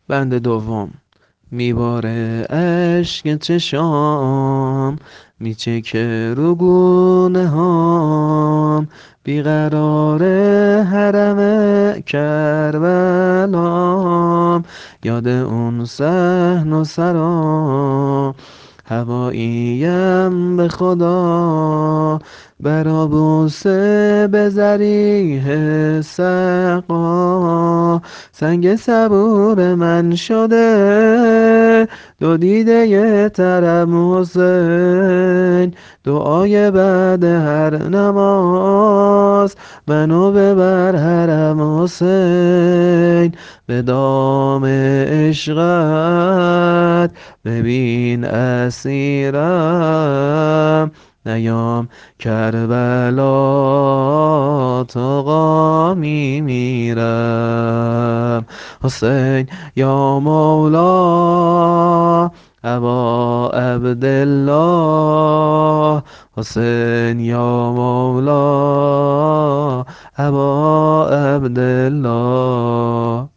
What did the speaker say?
بند دوم. میباره اشک چشام، میچکه رو گونه هام، بیقراره حرم کربلام، یاد اون صحن و سرام، هواییم به خدا، برا بوسه به ذریح سقا، سنگ صبور من شده، دو دیده ی ترم حسین، دعای بعد هر نماز، منو ببر حرم حسین، به دام عشقت ببین اسیرم، نیام کربلا تا غامی میرم. حسین یا مولا ابا عبدالله، حسین یا مولا ابا عبدالله.